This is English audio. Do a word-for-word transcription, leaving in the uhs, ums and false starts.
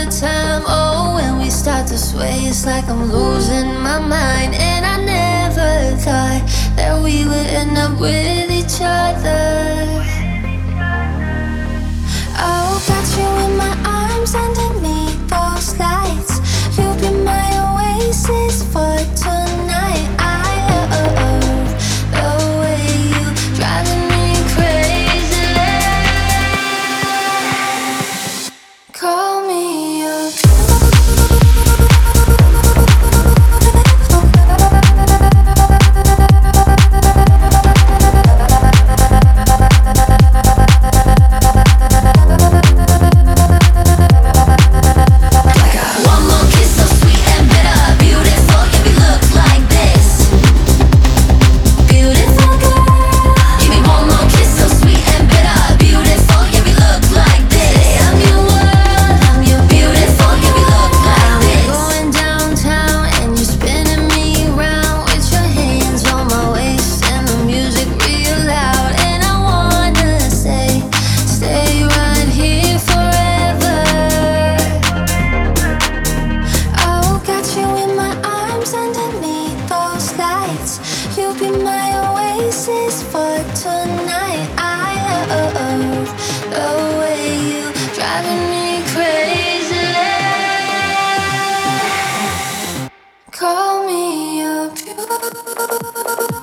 the time. Oh, when we start to sway, it's like I'm losing my mind. And I never thought that we would end up with each other. Oh, got you in my arms underneath those lights. You'll be my oasis for tonight. I love the way you driving me crazy. Call me up. You'll be my oasis for tonight. I love the way you driving me crazy. Call me up.